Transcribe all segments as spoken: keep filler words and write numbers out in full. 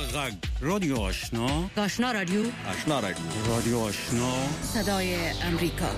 غږ رادیو آشنا آشنا رادیو آشنا رادیو رادیو آشنا صدای امریکا.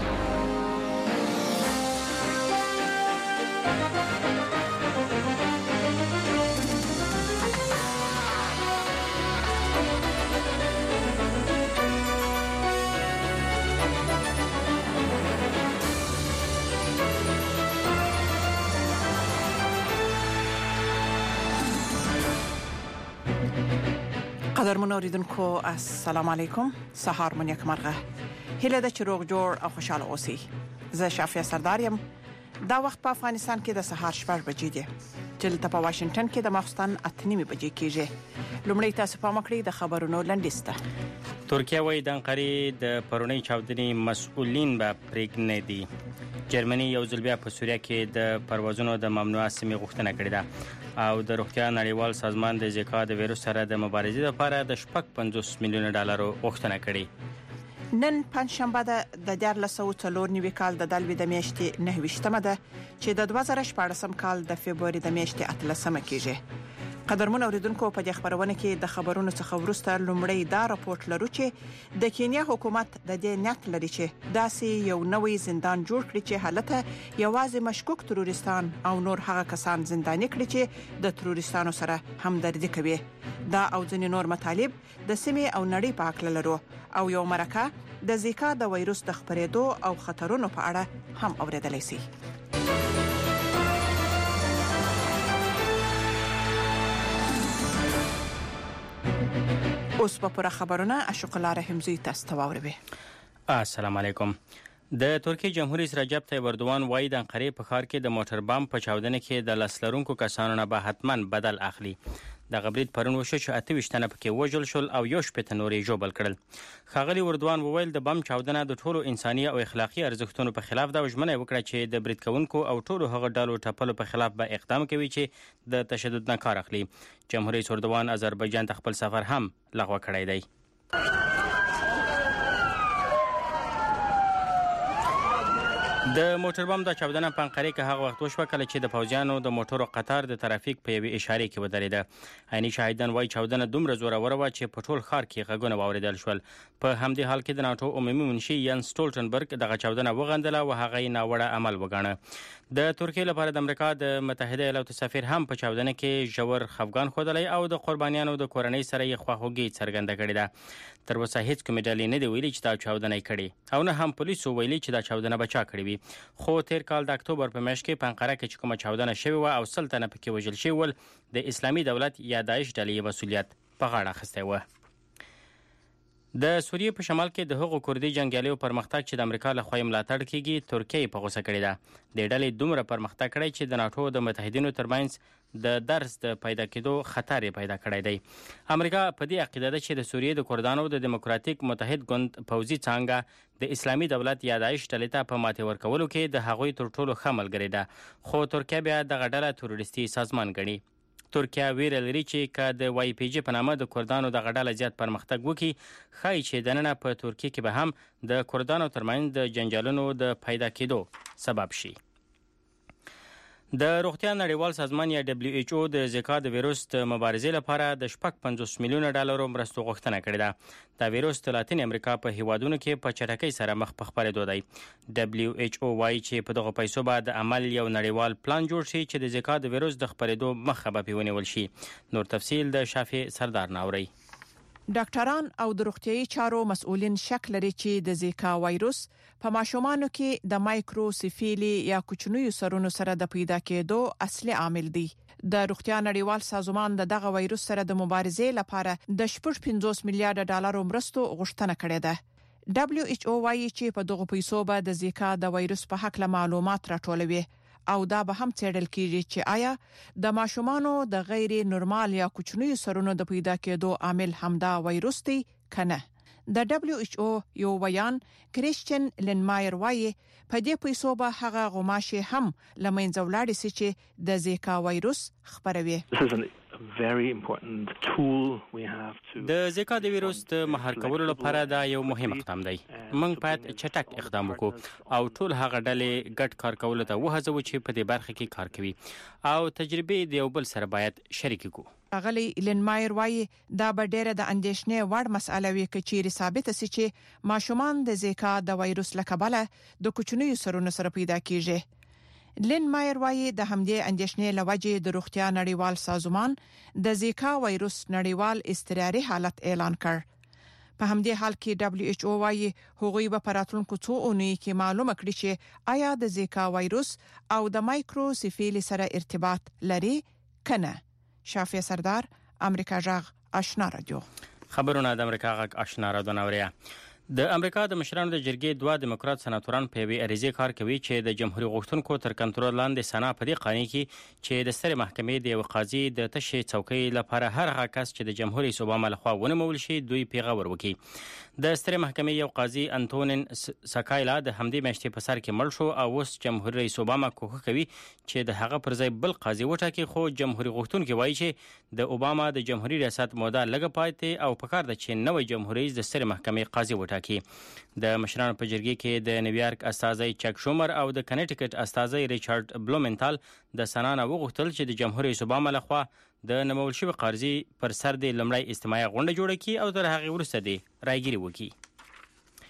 قدرمن اوریدونکو السلام علیکم. سهار مون یک مرغه هله د چروغ جوړ او خوشاله اوسئ. زه شافیا سردار یم. دا وخت په افغانستان کې د سهار شپږ بجې دي، چې په واشنگټن کې د ماخستن اته نیمې بجې کېږي. لومړی تاسو په مکړی د خبرونو لنډیسته. ترکیه وایي د انقرې د پرونی چاودنې مسؤلین به پرېږدي دي. جرمني یو ځل بیا په سوریه کې د پروازونو د ممنوعه سیمې غوښتنه کړې ده او د روغتیا نړیوال سازمان د زیکا د ویروس سره د مبارزې لپاره د شپږ پنځوس میلیون ډالرو غوښتنه کړې. نن پنځشنبه د دیارلس سوه څلور نوي کال د دلوي د میاشتې نهه ویشتمه ده چې د دوه زره شپاړسم کال د فبروري د میاشتې اتلسمه کېږي. قدرمن اوریدونکو په دې خبرونه کې د خبرونو څخه ورسته لومړی دا راپورټ لرو چې د کینیا حکومت د دې نیت لري چې داسې یو نوې زندان جوړ کړي چې حالته یوازې مشکوک تروریستان او نور هغه کسان زنداني کړي چې د تروریستانو سره همدردي کوي. دا او ځینې نور مطالب د سیمې او نړۍ په اړه لرو او یو مرکه د زیکا د وایروس د خپرېدو او خطرونو په اړه هم اوریدلای شي. اوس په پوره خبرونه اشوقلا رحمزی تاسو ته واوروي. السلام علیکم. د ترکیه جمهور رئیس رجب طیب اردوان وایي د انقرې په ښار کې د موټر بم په چاودنه کې د لاسلرونکو کسانو نه به حتما بدل اخلي. د غبرید پرون وشو چې اته ویشتنه پکې وژل شول او یو شپته نورې جوړ کړل. ښاغلي اردوان وویل د بم چاودنه د ټولو انساني او اخلاقی ارزښتونو په خلاف ده او ژمنه وکړه چې د برید کوونکو او ټولو هغه ډلو ټپلو په خلاف به اقدام کوي چې د تشدد نه کار اخلي. جمهور رئیس اردوان آذربایجان ته خپل سفر هم لغوه کړی دی. د موټر بم د چاودنه په انقرې کې هغه وخت وشوه کله چې د پوځیانو د موټرو قطار د ترافیک په یوې اشارې کې ودرېده. عیني شاهدان وایي چاودنه دومره زوروره وه چې په ټول ښار کې غږونه واورېدل شول. په همدې حال کې د ناټو عمومي منشي ین سټولټنبرګ دغه چاودنه وغندله او هغه یې ناوړه عمل وګاڼه. د ترکیې لپاره د امریکا د متحده ایالاتو سفیر هم په چاودنه کې ژور خفګان ښودلی او د قربانیانو د کورنۍ سره یې خواخوږي څرګنده کړې ده. تر اوسه هیڅ کومې ډلې نه دی ویلي چې دا چاودنه یې کړې او نه هم پولیسو ویلي چې دا چاودنه به چا کړې وي. خو تیر کال د اکتوبر په میاشت کې په انقره کې چې کومه چاودنه شوې وه او سل تنه پکې وژل شوي ول، د اسلامي دولت یا داعش ډلې مسؤلیت په غاړه اخیستی و. د سوریې په شمال کې د هغو کردي جنګیالیو پرمختګ چې د امریکا له خوا یې ملاتړ کیږي ترکیه په غوسه کړې ده. د ډلې دومره پرمختګ کړی چې د ناټو د متحدینو ترمنځ د درس د پیدا کېدو خطر یې پیدا کړی دی. امریکا په دې عقیده ده چې د سوریې د کردانو د دیموکراتیک متحد ګوند پوځي څانګه د اسلامي دولت یا داعش ډلې ته په ماتې ورکولو کې د هغوی تر ټولو ښه ملګرې ده. خو ترکیه بیا دغه ډله تروریستي سازمان ګڼي. ترکیه ویره لري چې که د وای پی جی په نامه د کردانو دغه ډله زیات پرمختګ وکړي، ښایي چې دننه په ترکیه کې به هم د کردانو ترمنځ د جنجالونو د پیدا کېدو سبب شي. د روغتیا نړیوال سازمان یا دبلیو ایچ او د زیکا د ویروس د مبارزې لپاره د شپږ پنځوس میلیون ډالرو مرستو غوښتنه کړې ده. دا ویروس د لاتین امریکا په هیوادونو کې په چټکۍ سره مخ په خپرېدو دی. دبلیو ایچ او وایي چې په دغه پیسو به د عمل یو نړیوال پلان جوړ شي چې د زیکا د ویروس د خپرېدو مخه به پرې ونیول شي. نور تفصیل د شافع سردار ناوري. ډاکټران او د روغتيایي چارو مسؤلین شک لري چې د زیکا وایروس په ماشومانو کې د مایکروسیفیلی یا کوچنیو سرونو سره د پیدا کېدو اصلي عامل دی. د روغتیا نړیوال سازمان د دغه وایروس سره د مبارزې لپاره د شپږ پنځوس میلیارډ ډالرو مرستو غوښتنه کړې ده. دبلیو ایچ او وایي چې په دغه پیسو به د زیکا د وایروس په حق له معلومات راټولوي او دا به هم څېړل کیږي چې آیا د ماشومانو د غیر نورمال یا کوچنیو سرونو د پیدا کېدو عامل همدا وایروس دی کنه. د دبلیو ایچ او یو بیان کریسچن لنمایر وایي په دې پیسو به هغه غوماشي هم لمنځه ولاړ شي چې د زیکا وایروس خپروي. د زیکا د ویروس د مهار کولو لپاره دا یو مهم اقدام دی. موږ باید چټک اقدام وکړو او ټول هغه ډلې ګډ کار کولو ته وهڅوو چې په دې برخه کې کار کوي او تجربې د یو بل سره باید شریک کړو. غلی ایلن مایر وايي دا به ډېره د اندېښنې وړ مسأله وي چې ثابت سي چې ماشومان د زیکا د وایروس له کبله د کوچنیو سرونو سره پیدا کیږي. لین مایر وايي د همدې اندېښنې لوجې د روغتیا نړیوال سازمان د زیکا وایروس نړیوال اضطراري حالت اعلان کړ. په همدې حال کې دبليو ایچ او وايي هغوی به پراتونکو څو اونۍ کې معلومه کړي چې آیا د زیکا وایروس او د مایکروسیفیلی سره ارتباط لري کنه. شافعي سردار امریکا جغ آشنا رادیو. خبرونه د امریکا غږ آشنا رادیو نوریا. د امریکا د مشرانو د جرګې دوه دیموکرات سناتوران په وی اریزه کار کوي چې د جمهوریت غوښتونکو تر کنټرول لاندې سنا په دې قانون کې چې د ستر محکمې د یو قاضي د تشې څوکۍ لپاره هر هغه کس چې د جمهوریت اوباما لخوا ونمول شي دوی پیغور وکړي. د ستر محکمې یو قاضي انټونین سکایلا د همدې میاشتې په سر کې مړ شو او اوس جمهوریت اوباما کوښښ کوي چې د هغه پر ځای بل قاضي وټاکي، خو جمهوریت غوښتونکو وایي چې د اوباما د جمهوریت ریاست موده لږه پاتې او پکار ده چې نوې جمهوریت د ستر محکمې قاضي وټاکي. د مشرانو په جرګې کې د نیویارک استازي چک شومر او د کنیټیکټ استازي ریچارډ بلومنټال د سنانه وغوښتل چې د جمهوریت اوباما لخوا د نمول شوی قاضي پر سر د لمړی استماعي غونډه جوړه کړي او تر هغه وروسته د رايګيري وکړي.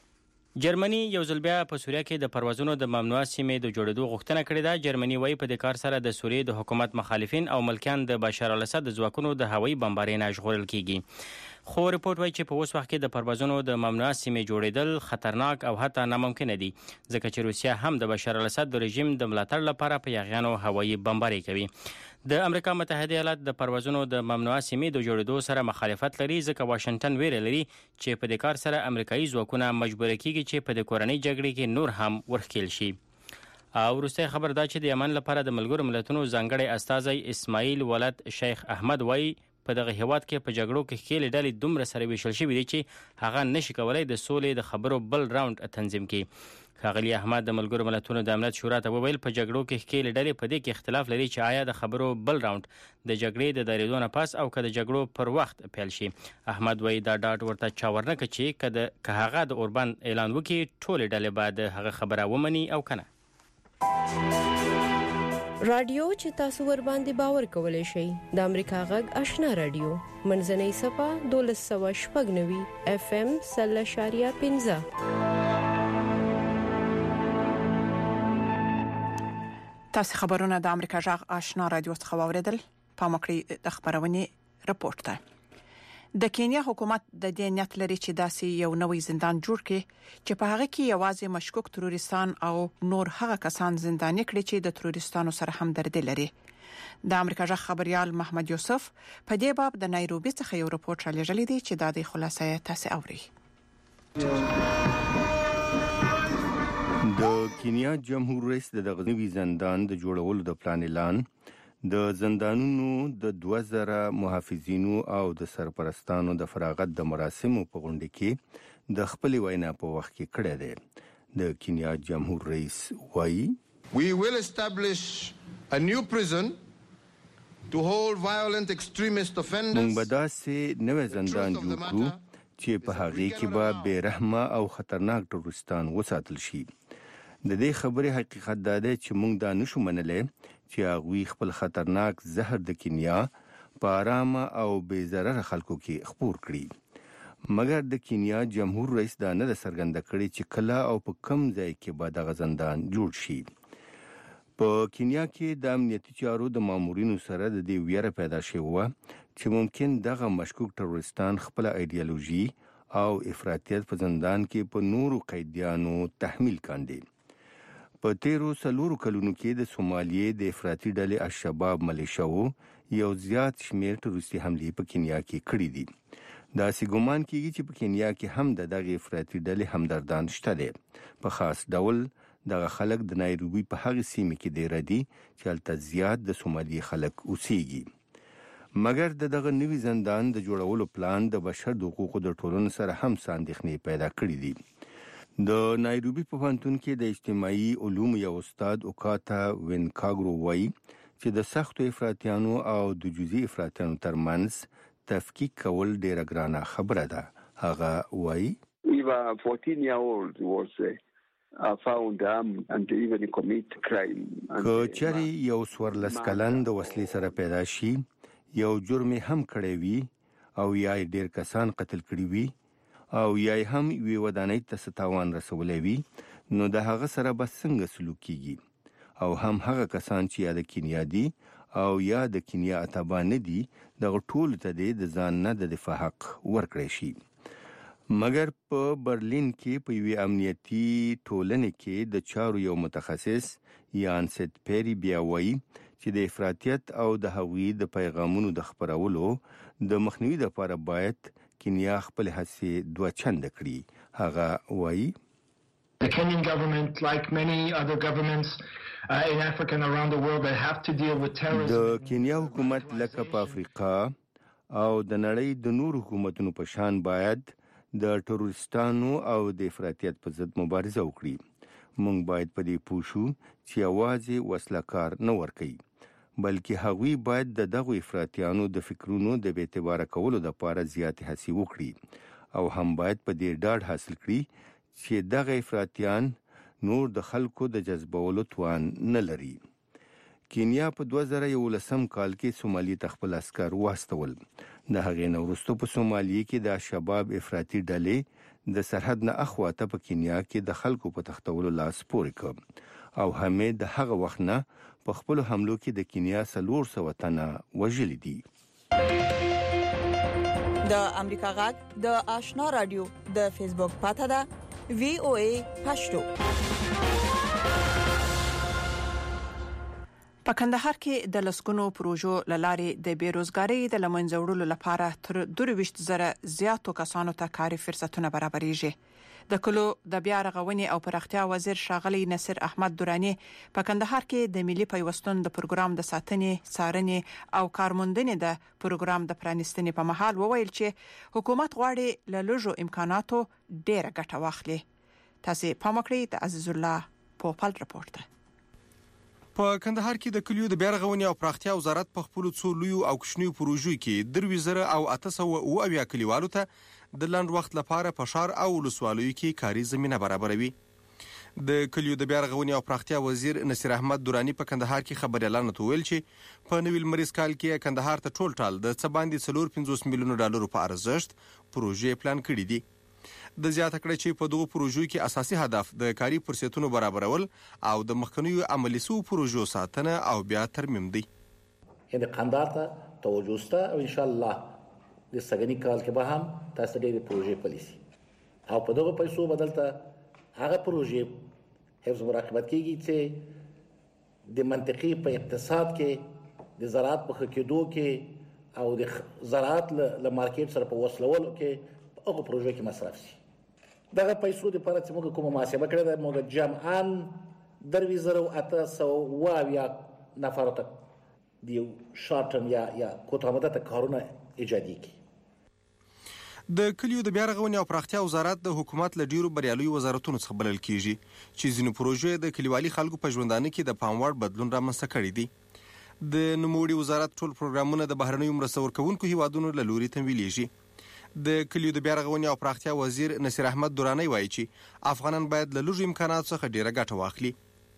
جرمني یو ځل بیا په سوریه کې د پروازونو د ممنوع سیمې د جوړېدو غوښتنه کړې ده. جرمني وايي په دې کار سره د سوریې د حکومت مخالفین او ملکیان د بشار الاسد د ځواکونو د هوایي بمبارۍ نه ژغورل کیږي. خو ریپورت وايي چې په اوس وخت کې د پروازونو د ممنوع سیمې جوړېدل خطرناک او حتی ناممکن دي ځکه چې روسیا هم د بشار الاسد د رژیم د ملاتړ لپاره په یاغیانو هوایي بمبارۍ کوي. د امریکا متحده ایالات د پروازونو د ممنوع سیمې د جوړېدو سره مخالفت لري ځکه واشنگټن ویره لري چې په دې کار سره امریکایي ځواکونه مجبور کیږي چې په د کورنۍ جګړې کې نور هم ورخکېل شي. او وروسته خبر دا چې د یمن لپاره د ملګرو ملتونو ځانګړی استازی اسماعیل ولد شیخ احمد وايي په دغه هیواد کې په جګړو کې خېل ډلې دومره سره ویشل شوې دي چې هغه نشي کولای د سولې د خبرو بل راوند تنظیم کړي. ښاغلي احمد د ملګرو ملتونو د امنیت شورا ته وویل په جګړو کې خېل ډلې په دې کې اختلاف لري چې آیا د خبرو بل راوند د جګړې د دایریدو نه پس او که د جګړو پر وخت پیل شي. احمد وايي دا ډاډ ورته چا ورنکړي چې کده که هغه د اوربان اعلان وکړي ټول ډلې بعد هغه خبره ومني او کنه. رادیو چې تاسو ور باندې باور کولای شئ د امریکا غږ آشنا رادیو منځنۍ صفه دولس سوه شپږ نوي اف ام سل شاریه پنځه. تاسو خبرونه د امریکا غږ آشنا رادیو څخه واوریدل. په مکرې د خبرونه رپورت ده. د کینیا حکومت د دې نیت لري چې داسې یو نوې زندان جوړ کړي چې په هغه کې یوازې مشکوک تروریستان او نور هغه کسان زنداني کړي چې د تروریستانو سره همدردي لري. د امریکا ژغ خبريال محمد یوسف په دې باب د نایروبي څخه یو رپورت را لېږلی دی چې د دې خلاصې تاسو اوري. د کینیا جمهور رئیس د غزنوي زندان د جوړولو د پلان اعلان د زندانونو د دوه زره محافظینو او د سرپرستانو د فراغت د مراسمو په غونډه کې د خپل وینا په وخت کې کړی دی. د کینیا جمهور رئیس وایي We will establish a new prison to hold violent extremist offenders. موږ به داسې نوې زندان جوړ کړو چې په هغه کې به بے رحمه او خطرناک تروریستان وساتل شي. د دې خبرې حقیقت دا دی چې موږ دا نشو منلی چې هغوی خپل خطرناک زهر د کینیا په آرامه او بې ضرره خلکو کې خپور کړي. مګر د کینیا جمهور رئیس دا نه څرګنده کړي چې کله او په کم ځای کې به دغه زندان جوړ شي. په کینیا کې د امنیتي چارو د مامورینو سره د دې ویره پیدا شوې وه چې ممکن دغه مشکوک تروریستان خپل ایډیالوژي او افراطیت په زندان کې په نورو قیدیانو تحمیل کاندي. په تیرو څلورو کلونو کې د سومالیې د افراطي ډلې الشباب ملیشیاو یو زیات شمېر تروریستي حملې په کینیا کې کړې دي. داسې ګمان کېږي چې په کینیا کې هم د دغه افراطي ډلې همدردان شته دي. په خاص ډول دغه خلک د نایروبي په هغه سیمه کې ډېر دي چې هلته زیات د سومالي خلک اوسېږي. مګر د دغه نوي زندان د جوړولو پلان د بشر د حقوقو د ټولنې سره هم اندېښنې پیدا کړې دي. د نایروبي په پوهنتون کې د اجتماعي علومو یو استاد اوکاتا وینکاګرو وایي چې د سختو افراطیانو او د جزئي افراطیانو ترمنځ تفکیک کول ډېره ګرانه خبره ده. هغه وایي Even fourteen year old was uh, found armed and even commit crime. که چېرې یو څوارلس کلن د وسلې سره پیدا شي یو جرم هم کړی وي او یا ډیر کسان قتل کړي وي او یا هم وی ودانۍ ته ستاوان رسولې وي نو د هغه سره به څنګه سلوک کیږي او هم هغه کسان چې یا د کینیا دي او یا د کینیا اتبان دي د ټول ته د ځان نه د دفاع حق ورکړي شي. مګر په برلین کې په یوې امنیتي ټولنې کې د چارو یو متخصص یان سید پیری بیا وایي چې د افراطیت او د هغوی د پیغامونو د خپرولو د مخنیوي لپاره باید کینیا خپل هڅې دوه چنده کړي. هغه وایي The Kenyan government, like many other governments uh, in Africa and around the world, they have to deal with terrorism. د کینیا حکومت لکه په افریقا او د نړۍ د نور حکومتونو په شان باید د تروریستانو او د افراطیت په ضد مبارزه وکړي. موږ باید په دې پوه شو چې یوازې وسلکار نه ورکوي بلکې هغوی باید د دغو افراطیانو د فکرونو د بې اعتباره کولو لپاره زیاتې هڅې وکړي او هم باید په دې ډاډ حاصل کړي چې دغه افراطیان نور د خلکو د جذبولو توان نه لري. کینیا په دوه زره یولسم کال کې سومالي ته خپل عسکر واستول. د هغې نه وروسته په سومالي کې د شباب افراطي ډلې د سرحد نه اخواته په کینیا کې د خلکو په تختولو لاس پورې کړ او همې د هغه وخت نه په خپل حملو کې د کینیا څلور سوه تنه وژلي دي. د امریکا غږ د آشنا رادیو د فیسبوک پاته ده وی او ای پښتو. په کندهار کې د لسګونو پروژو لارې د بیروزګاری د لمنځه وړلو لپاره تر دوه ویشت زره زیاتو کسانو ته کاري فرصتونه برابرېږي. د کلو د بیا رغونې او پراختیا وزیر ښاغلی نصیر احمد درانی په کندهار کې د ملي پیوستون د پروګرام د ساتنې، څارنې او کارموندنې د پروګرام د پرانیستنې په مهال وویل چې حکومت غواړي له لږو امکاناتو ډېره ګټه واخلي. تاسو پام وکړئ د عزیز الله پوپل رپورټ. په کندهار کې د کلیو د بیا رغونې او پراختیا وزارت په خپل څو لویو او کوچنیو پروژو کې دروي زره او اته سوه اویا کلیوالو ته د لنډ وخت لپاره په ښار او ولسوالیو کې کاري زمینه برابروي. د کلیو د بیا رغونې او پراختیا وزیر نصیر احمد درانی په کندهار کې خبريالانو ته ویل چې په نوي لمریز کال کې کندهار ته ټول ټال د څه باندې څلور پنځوس میلیونه ډالرو په ارزښت پروژې پلان کړي دي. د زیاته کړه چې په دغه پروژو کې اساسي هدف د کاري فرصتونو برابرول او د مخکنیو عملي سو پروژو ساتنه او بیا ترمیم دي. یعنی قندهار ته توجه سته او ان شاء الله د سګنی کال کې به هم تاسو ډېرې پروژې پالیسي او په دغه پیسو بدلته هغه پروژې حفظ مراقبت کیږي چې د منطقي په اقتصاد کې د زراعت په خکېدو کې او د زراعت له مارکیټ سره په وصلولو کې هغه پروژې کې مصرف شي. دغه پیسو د لپاره چې موږ کومه محاسبه کړې ده موږ جمعاً دروي زره اته سوه اویا نفرو ته د شارټ ټرم یا یا کوتاه مدته کارونه ایجادي کی. د کلیو د بیا رغونې او پراختیا وزارت د حکومت له ډیرو بریالیو وزارتونو څخه بلل کیږي چې ځینې پروژې د کلیوالي خلکو په ژوندانه کې د پام وړ بدلون رامنځته کړی دي. د نوموړي وزارت ټول پروګرامونه د بهرنیو مرسته ورکوونکو هیوادونو له لوري تمویلېږي. د کلیو د بیا رغونې او پراختیا وزیر نصیر احمد درانی وایي چې افغانان باید له لږو امکاناتو څخه ډیره ګټه واخلي.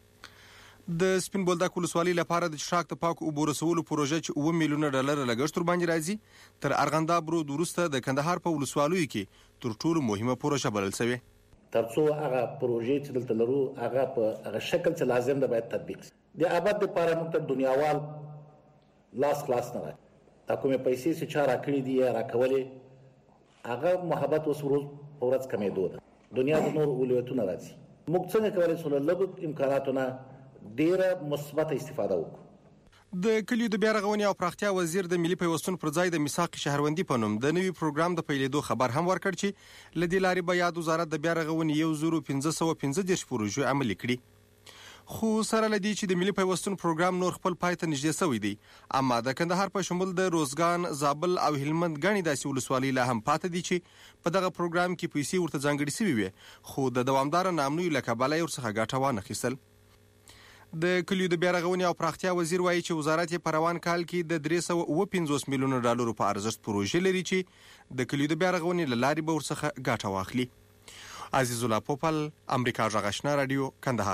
د سپین بولدک ولسوالۍ لپاره د چشاک د پاکو اوبو رسولو پروژه چې اوه میلیونه ډالر لګښت ورباندې راځي تر ارغنداب رود وروسته د کندهار په ولسوالیو کې تر ټولو مهمه پروژه بلل شوې. ترڅو هغه پروژې چې دلته لرو هغه په هغه شکل چې لازم ده باید تطبیق شي. د آباد لپاره موږ ته دنیاوال لاس خلاص نه راځي. دا کومې پیسې چې چا راکړي دي یا راکولې هغه محبت اوس ورځ په ورځ کمېدو ده. دنیا د نور اولویتونه راځي. موږ څنګه کولی شو له لږو امکاناتو نه ډیره مثبت استفاده وکړو. د کلیو د بیا رغونې او پراختیا وزیر د ملي پیوستون پر ځای د میثاق شهروندي په نوم د نوي پروګرام د پیلېدو خبر هم ورکړ چې له دې لارې به یاد وزارت د بیا رغونې یو زرو پنځه سوه پنځه دېرش پروژې عملي کړي. خو سره له دې چې د ملي پیوستون پروګرام نور خپل پای ته نږدې شوی دی اما د کندهار په شمول د روزګان، زابل او هلمند ګڼې داسې ولسوالۍ لا هم پاتې دي چې په دغه پروګرام کې پیسې ورته ځانګړې شوي وي خو د دوامداره نامنیو له کبله یې ورڅخه ګټه وانخیستل. د کلیو د بیا رغونې او پراختیا وزیر وایي چې وزارت یې په روان کال کې د درې سوه اوه پنځوس میلیونه ډالرو په ارزښت پروژې لري چې د کلیو د بیا رغونې له لارې به ورڅخه ګټه واخلي. عزیز الله پوپل، امریکا غږ آشنا رادیو، کندهار.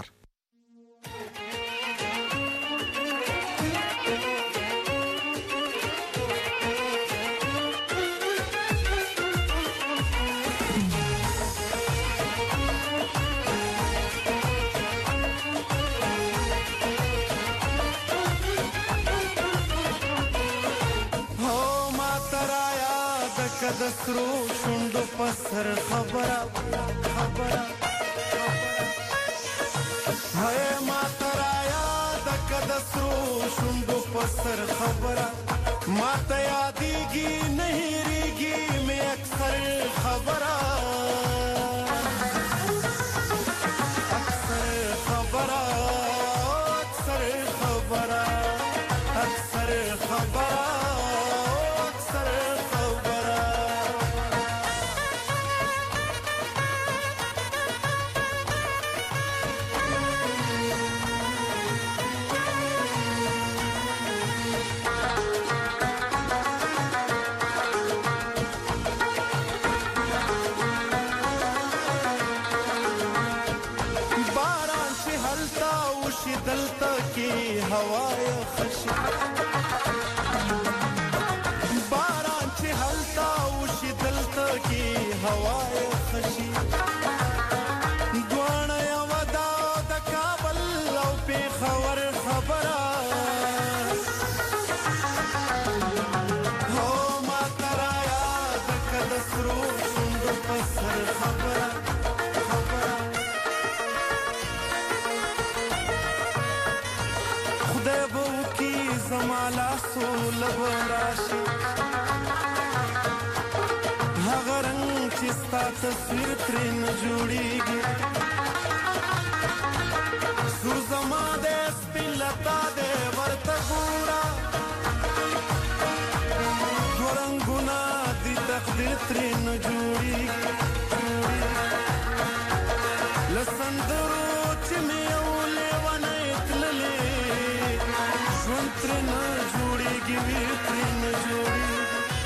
د کدسرو شوندو پسر خبره خبره هي ما ترایا د کدسرو شوندو پسر خبره ما ته یادېږي نه هېرېږي مې اکثر خبره اکثر خبره اکثر خبره اکثر خبره اکثر خبره دلتا کی هوای خشی باران چې هلتا وشي دلتا کی هوای خشی دوانه یو دا د کابل او پیښور خبره هو ما ترایا د کدسرو شوندو پسر خبره زمالا سول براشي هغه رنگ چې ستا تصویر ترې نه جوړیږي سور زما د سپین لتا د ورته ګوره دوه رنګونه د تقدیر ترې نه جوړیږي له سندرو چې مې یو لیونی تللی ژوند ترې نه جوړېږي وي ترې نه جوړېږي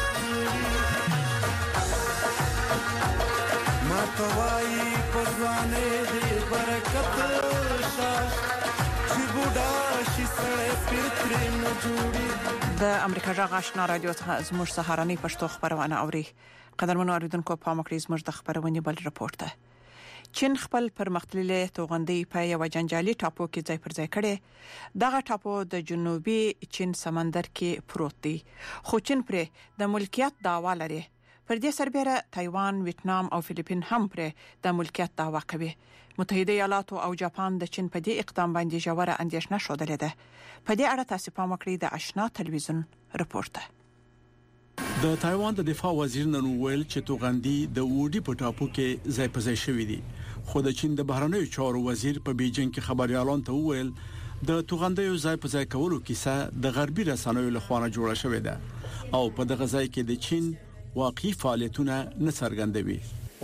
ما ته وایي په ځوانۍ دې برکت شاش چې بوډا شي سړی پیر ترې نه جوړېږي. د امریکا غږ آشنا رادیو څخه زموږ سهارنۍ پښتو خبرونه اوري. قدرمنو اوریدونکو پام وکړئ زموږ د خبرونې بل رپورټ ته. چین خپل پرمختللي توغندي په یو جنجالي ټاپو کې ځای پر ځای کړي. دغه ټاپو د جنوبي چین سمندر کې پروت دی. خو چین پرې د ملکیت دعوا لري. پر دې سربېره تایوان، ویتنام او فلیپین هم پرې د ملکیت دعوا کوي. متحده ایالات او جاپان د چین په دې اقدام باندې ژوره اندېښنه شودلې ده. په دې اړه تاسو پام وکړئ د آشنا ټلویزیون رپورټ. د تایوان د دفاع وزیر نن ویل چې توغندي د وډي په ټاپو کې ځای په ځای شوې دي. خو د چین د بهرنیو چارو وزیر په بیجینګ کې خبريالان ته ویل د توغندیو ځای په ځای کولو کیسه د غربي رسنیو له خوا جوړه شوې ده او په دغه ځای کې د چین واقعي فعالیتونه نه څرګندوي.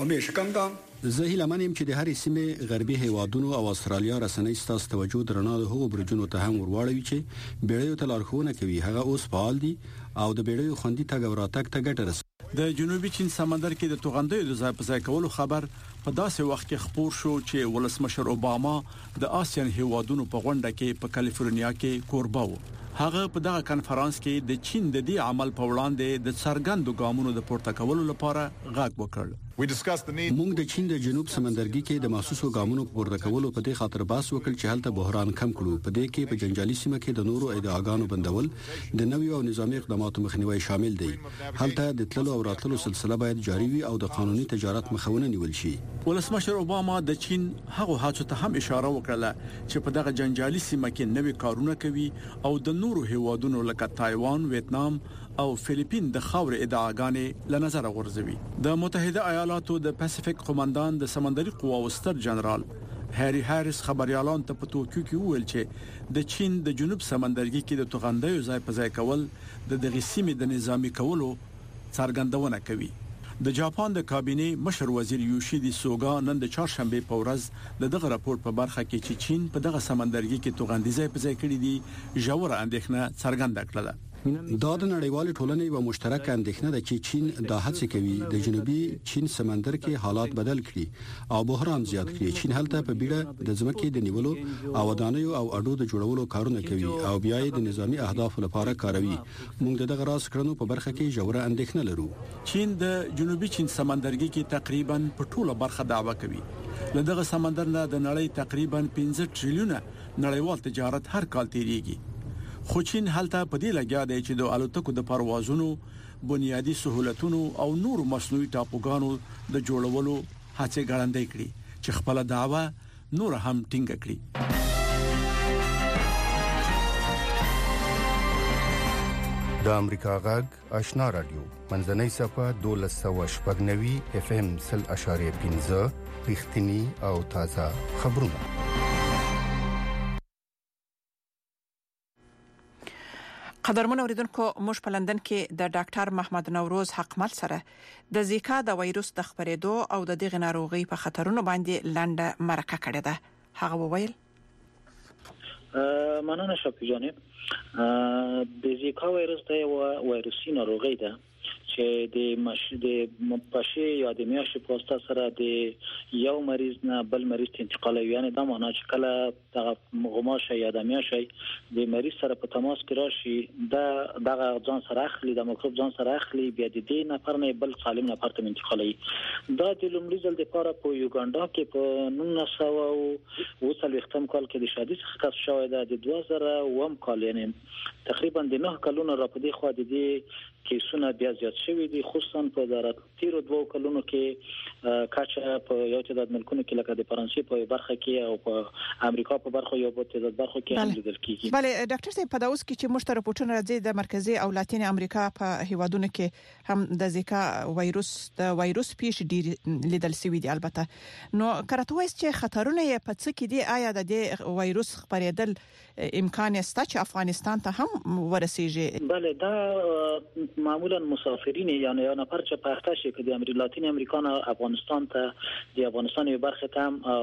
زه هیله منم چې د هرې سیمې غربي هیوادونو او استرالیا رسنۍ ستاسو توجه درنه د هغو برجونو ته هم ورواړوي چې بیړیو ته لارښوونه کوي. هغه اوس فعال دي او د بیړیو خوندي تګ او راتګ ته ګټه رسوي. د جنوبي چین سمندر کې د توغندیو د ځای په ځای کولو خبر په داسې وخت کې خبر شو چې ولسمشر اوباما د آسیان هیوادونو په غونډه کې په کالیفورنیا کې کوربه و. هغه په دغه کانفرنس کې د چین د دې عمل په وړاندې د څرګندو ګامونو د پورته کولو لپاره غږ وکړ. موږ د چین د جنوب سمندرګي کې د محسوسو ګامونو پورته کولو په دې خاطر باس وکړ چې هلته بحران کم کړو. په دې کې په جنجالي سیمه کې د نورو ادعاګانو بندول د نوي او نظامی اقداماتو مخنیوي شامل دي. هلته د تللو او راتللو سلسله باید جاري وي او د قانوني تجارت مخاونه نیول شي. ولسمشر اوباما د چین هغه هڅو ته هم اشاره وکړه چې په دغه جنجالي سیمه کې نوي کارونه کوي او د نورو هیوادونو لکه تایوان، ویتنام او فلیپین د خاور ادعاګانې لنظر غورځوي. د متحده ایالاتو د پاسفیک قومندان د سمندري قواو ستر جنرال هری هاریس خبريالان ته په توکیو کې وویل چې د چین د جنوب سمندرګي کې د توغندیو ځای په ځای کول د دغه سیمې د نظامی کولو څرګندونه کوي. د جاپان د کابینه مشر وزیر یوشیدی سوګا نن د چهارشنبه په ورځ دغه راپور په برخه کې چې چین په دغه سمندرګي کې توغندي ځای په ځای کړی دی ژوره اندېښنه څرګنده کړه. دا د نړیوال ټولنې یو مشترک اندېښنه ده چې چین دا هڅه کوي د جنوبي چین سمندر کې حالات بدل کړي او بحران زیات کړي. چین هلته په بیړه د ځمکې د نیولو او ودانیو او اډو د جوړولو کارونه کوي او بیا یې د نظامی اهدافو لپاره کاروي. موږ دغه راز کړنو په برخه کې ژوره اندېښنه لرو. چین د جنوبي چین سمندرګي کې تقریبا په ټوله برخه دعوه کوي. له دغه سمندر نه د نړۍ تقریبا پنځه ټریلیونه نړیوال تجارت هر کال تیریږي. خو چین هلته په دې لګیا دی چې د الوتکو د پروازونو بنیادی سہولتونو او نور مصنوعي ټاپوګانو د جوړولو هڅه ګړندۍ کړي چې خپل دعوا نور هم ټینګ کړي. د امریکا غږ آشنا رادیو منځنۍ صفه دولس سوه شپږ نوي اف ام سل اشاریه پنځه رښتینی او تازه خبرونه. قدرمن اوریدونکو موږ په لندن کې د ډاکټر محمد نوروز حقمل سره د زیکا د وایروس د خپرېدو او د دغه ناروغي په خطرونو باندې لنډه مرکه کړې ده. هغه وویل مننه شپې جانې د زیکا وایروس د وایروسي ناروغي ده چې د مش د پښې یا د میاشتې په واسطه سره د یو مریض نه بل مریض ته انتقالوي. یعنی دا معنی چې کله دغه غماشه یا د میاشتې د مریض سره په تماس کې راشي دا دغه ځان سره اخلي د مکروب ځان سره اخلي بیا د دې نفر نه بل سالم نفر ته انتقالوي. دا د لومړي ځل لپاره په یوګاندا کې په نولس سوه اوه څلوېښتم کال کې د شادي څخه کشف شوی ده. د دوه زره اووم کال یعنی تقریبا د نه کلونو را په دې خوا د دې کیسونه بیا زیات شوي دي خصوصا په دارت تیرو دوه کلونو کې کاچا په یو تعداد ملکونو کې لکه د فرانسې په برخه کې او په امریکا په برخه یو په تعداد برخه کې هم لیدل کیږي. بله ډاکټر صاحب په داوس کې چې موږ ته راپورټونه راځي د مرکزی او لاتین امریکا په هیوادونو کې هم د زیکا وایروس د وایروس پیښ ډیر لیدل شوی دي. البته نو کراته وایي چې خطرونه یې په څه کې دي آیا د دې وایروس خپرېدل امکان شته چې افغانستان ته هم ورسیږي؟ بله دا معمولا مسافرین یعنی یا نفر چې په اخته شي کې د امریکا لاتین امریکا نه افغانستان ته د افغانستان یو برخه ته او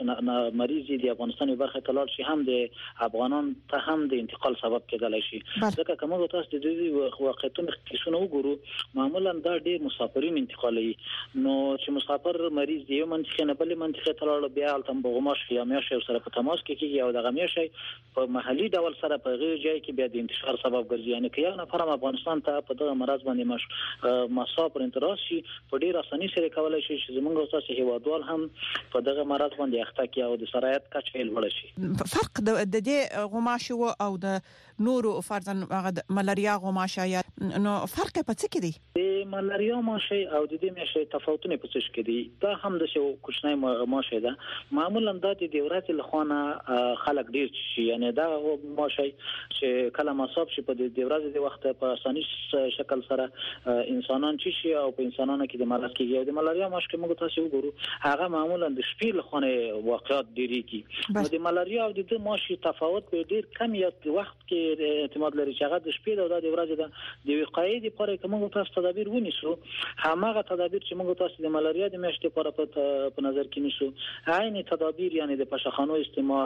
مریضي د افغانستان یو برخه ته لاړ شي هم د افغانان ته هم د انتقال سبب کېدای شي. ځکه کومه تاسو د دې واقعیتونو کیسونه وګورو معمولا دا ډېر مسافرین انتقالي. نو چې مسافر مریض دی یو منطقه نه بل منطقه ته لاړ بیا تم بغماش یا میاشه سره په تماس کې کیږي او دغه میاشه په محلي ډول سره په غیر ځای کې بیا د انتشار سبب ګرځي. یعنی که یو نفر افغانستان ته په دغه مرض باندې مش مصاب پر انتراس شي په ډیر اساني سره کولای شي چې زمونږ تاسو هیوادوال هم په دغه مرض باندې اخته کی او د سرایت کچه لوړ شي. فرق د دې غماشه او د نورو فرضاً ملاریا غماشه یا نو فرق په څه کې دی؟ د ملاریا ماشه او د دې ماشه تفاوتونه په څه کې دي؟ دا هم د شو کوچنی ماشه ده معمولا د دې ورځې لخوانه خلک ډیر شي. یعنی دا ماشه چې کله مصاب شي په دې ورځې د وخت په اساني شکل سره انسانان چې شي او په انسانانو کې د مرض کېږي. د ملاریا ماشه کې موږ تاسو وګورو هغه معمولا د شپې لخوانه واقعات ډیری کی. نو د ملاریا او د دې ماشه تفاوت په ډیر کم یاد وخت کې اعتماد لري چې هغه د شپې او د ورځې د وقایې لپاره کومه تاسو تدابیر ونیسو همغه تدابیر چې موږ تاسو د ملاریا د میاشتې لپاره په نظر کې نیسو عین تدابیر یعنی د پښخانو استعمال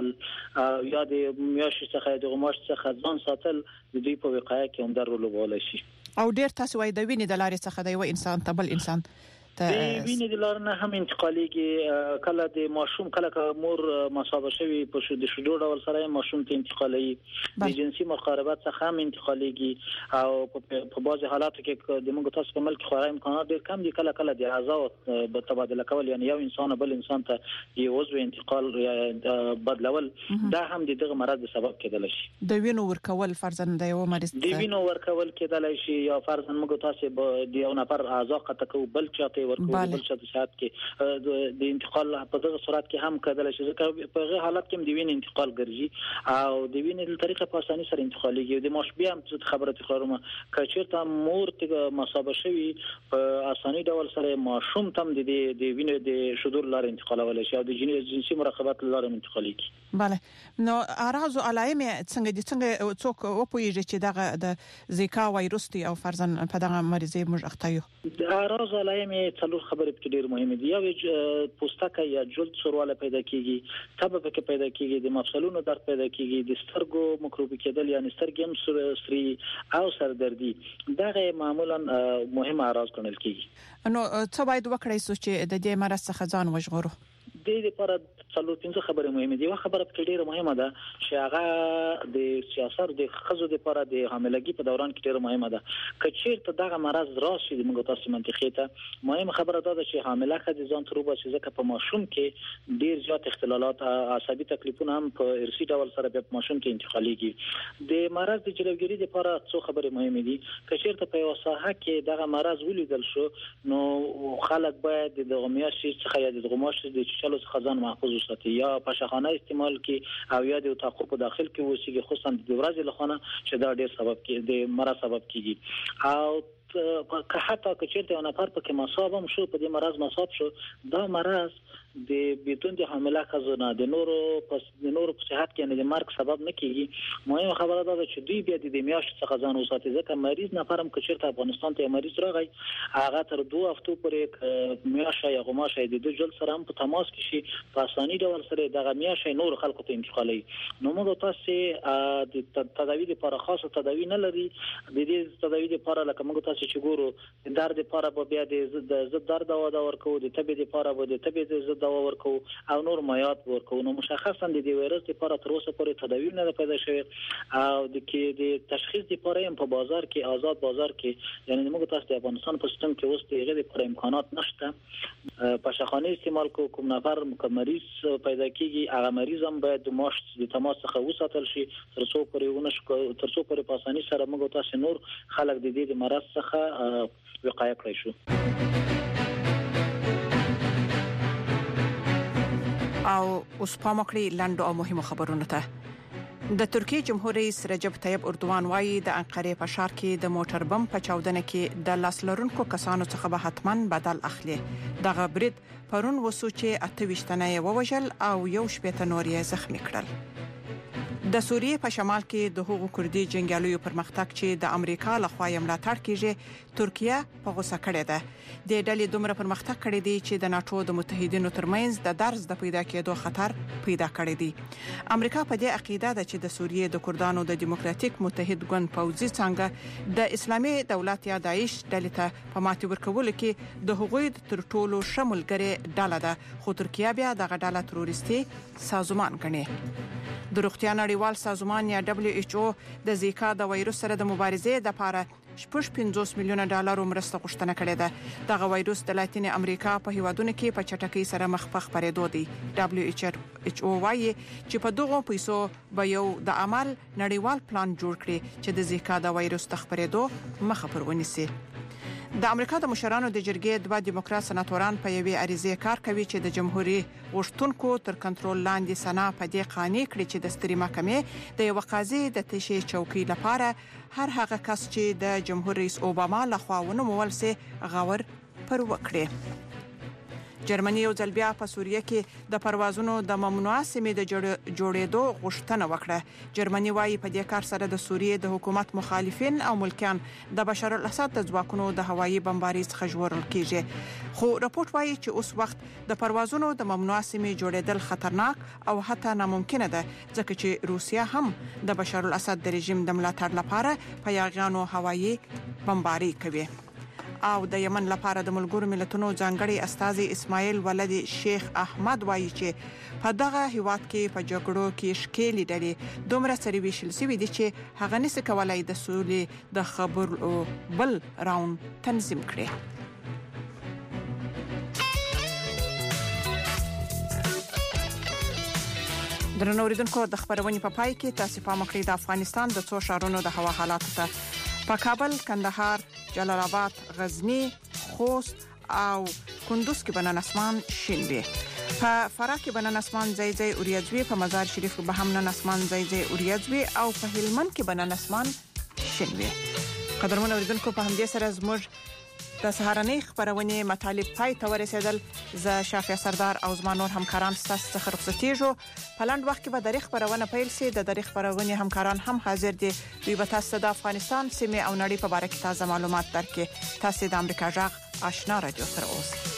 یا د میاشتې څخه د غماش څخه ځان ساتل د دې په وقایې کې هم درول وبول شي. او ډیر تاسو وایي د وینې د لارې څخه د یو انسان ته بل انسان د وینې د لارې نه هم انتقالېږي. کله د ماشوم کله که مور مصابه شوی په شو د شډو ډول سره ماشوم ته انتقالېږي د جنسي مقاربت څخه هم انتقالېږي او په بعض حالاتو کې د موږ تاسو په ملک خورا امکانات ډېر کم دي. کله کله د اعضاء په تبادله کول یعنی یو انسان بل انسان ته یو عضو انتقال یا بدلول دا هم د دغه مرض سبب کېدلی شي. د وینو ورکول فرضاً د یو مریض د وینو ورکول کېدلی شي یا فرضاً موږ تاسو د یو نفر اعضاء قطع کوو بل چاته ورکول بل څه د سات کې د انتقال په دغه صورت کې هم کېدل شي. ځکه په هغه حالت کې د وینې انتقال ګرځي او د وینې په طریقه په اساني سره انتقالېږي. د ماش بیا هم خبره تکراروم کچېرته مور ته مصابه شوی په اساني ډول سره ماشوم تم د د وینې د شذور لار انتقالول شي او د جنسي مراقبت لار انتقالېږي. bale نو اراز او علائم څنګه دي څنګه څوک او پویږي چې دغه د زیکا وایروس دی او فرضاً په دغه مریضي موږ اخته یو؟ اراز علائم څلور خبرې په ډېر مهمه دي. یو پوستکه یا جلد سورواله پیدا کیږي تب پکې پیدا کیږي د مفصلونو درد پیدا کیږي د سترګو مکروبي کېدل یعنی سترګې هم سري او سردردي دغه معمولا مهمه اراز ګڼل کیږي. نو څه باید وکړای شو چې د دې مرض څخه ځان وژغورو؟ د دې لپاره څلور پنځه خبرې مهمه دي. یو خبره کې ډیره مهمه ده چې هغه د سیاست د خزو لپاره د حاملګي په دوران کې ډیره مهمه ده. کچېرته دغه مرض راشي د موږ تاسو منطقي ته مهمه خبره ده چې حامله خځې ځان تر وباسي ځکه په ماشوم کې ډیر زیات اختلالات عصبي تکلیفونه هم په ارثي ډول سره په ماشوم کې انتقالېږي. د مرض د جلوګیری لپاره څو خبرې مهمه دي. کچېرته په یو ساحه کې دغه مرض ولیدل شو نو خلک باید د غمیاشي څخه یا د غماشي د چلو څخه ځان محفوظ وساتي یا په شخانه استعمال کې او یا د تاقو په داخل کې وسیږي خصوصا د ورځې لخوا چې دا ډیر سبب کې د مرض سبب کیږي. او که حتی که چیرته یو نفر پکې مصاب هم شو په دې مرض مصاب شو دا مرض د بیتون د حامله خزونه د نورو پس د نورو په صحت کې نه د مرګ سبب نه کیږي. مهمه خبره ده چې دوی بیا د میاشت څخه ځان وساتي ځکه مریض نفرم که چیرته افغانستان ته مریض راغی هغه تر دوه هفتو پورې میاشت یا غماشه د دوه جل سره هم په تماس کې شي په اساني ډول سره دغه میاشت نور خلکو ته انتقالي. نو موږ تاسو د تداوی لپاره خاصه تداوی نه لري. د دې تداوی لپاره لکه موږ تاسو چې ګورو د درد لپاره بیا د زړه درد دوا دا ورکو د تبې لپاره به د تبې د زړه دوا ورکو او نور مایات ورکو. نو مشخصا د دې وایرس لپاره تر اوسه پورې تداوی نه پیدا شوی او د کې د تشخیص لپاره هم په بازار کې آزاد بازار کې یعنی موږ تاسو د افغانستان په سیستم کې اوس دغه لپاره امکانات نشته. په شخانه استعمال کو کوم نفر مریض پیدا کیږي هغه مریض هم باید د ماشت د تماس څخه وساتل شي تر څو پورې ونشو تر څو پورې په اساني سره موږ تاسو نور خلک د دې مرض څخه وقایه کړی شو. او اوس پام وکړئ لاندو او مهمو خبرونو ته. د ترکیه جمهور رئیس رجب طیب اردوغان وايي د انقره په ښار کې د موټر بم په چاودنه کې د لاسلرونکو کسانو څخه به حتماً بدل اخلي. دغه برید پرون وسو چې اته ویشت تنه ووژل او یو شپږ نور یې زخمی کړل. د سوریې په شمال کې د هغو کردي جنگیالیو پرمختګ چې د امریکا لخوا یې ملاتړ کیږي ترکیه په غوسه کړې ده. د ډلې دومره پرمختګ کړی دی چې د ناتو د متحدینو ترمنځ د درز د پیدا کېدو خطر پیدا کړی دی. امریکا په دې عقیده ده چې د سوریې د کردانو د دیموکراتیک متحد ګوند پوځي څنګه د اسلامي دولت یا داعش ډلې ته په ماتي ورکول کې د هغوی تر ټولو شمولګری ډله ده خو ترکیه بیا دغه ډله تروریستي سازمان ګڼي. د روغتیا نړیوال سازمان یا دبليو ایچ او د زیکا د وایروس سره د مبارزې لپاره شپږ پنځوس میلیونه ډالر مرسته غوښتنه کړې ده. دغه وایروس د لاتینې امریکا په هیوادونو کې په چټکۍ سره مخ په خپرېدو دی. دبليو ایچ او وايي چې په دغه پیسو به یو د عمل نړیوال پلان جوړ کړي چې د زیکا د وایروس د خپرېدو مخه پر ونیسي. د امریکا د مشرانو د جرګې دوه دیموکرات سناتوران په یوې عریضې کار کوي چې د جمهوریت غوښتونکو تر کنټرول لاندې سنا په دې قانې کړي چې د ستري محکمې د یو قاضي د تشې چوکۍ لپاره هر هغه کس چې د جمهور رئیس اوباما لخوا ونومول سي غور پر وکړي. جرمني یو ځل بیا په سوریه کې د پروازونو د ممنوع سیمې د جوړېدو غوښتنه وکړه. جرمني وايي په دې کار سره د سوریې د حکومت مخالفین او ملکیان د بشار الاسد د ځواکونو د هوایي بمباري څخه ژغورل کیږي. خو رپورت وايي چې اوس وخت د پروازونو د ممنوع سیمې جوړېدل خطرناک او حتی ناممکن ده ځکه چې روسیا هم د بشار الاسد د رژیم د ملاتړ لپاره په یاغیانو هوایي بمباري کوي. او د یمن لپاره د ملګرو ملتونو ځانګړي استاذ اسماعیل ولدي شیخ احمد وایي چې په دغه هیواد کې په جګړو کې شکېلې ډلې دومره سره ویشل شوې دي چې هغه نس کولای د سولې د خبرو بل راوند تنظیم کړي. درنو اوریدونکو د خبرونې په پای کې تاسو په مخکې د افغانستان د څو ښارونو د هوا حالات ته په کابل، کندهار، جلال آباد، غزنی، خوست او کندوز کې بنان اسمان شین وي. په فراه کې بنان اسمان ځای ځای اوریځوي، په مزار شریف کې به هم نن اسمان ځای ځای اوریځوي او په هلمند کې بنان اسمان شین وي. قدرمن اوریدونکو په همدې سره زموږ د سهارنۍ خبرونه مطالب پای ته ورسېدل. ز شافیا سردار او زما نور همکاران ستاسو څخه رخصتېږو. په لاند وخت کې به د خبرونه پیل سي. د د خبرونه همکاران هم حاضر دي. دوی به تاسو د افغانستان سیمه او نړۍ په اړه کې تازه معلومات درکړي. تاسو د امریکا جغ آشنا رادیو سره اوسئ.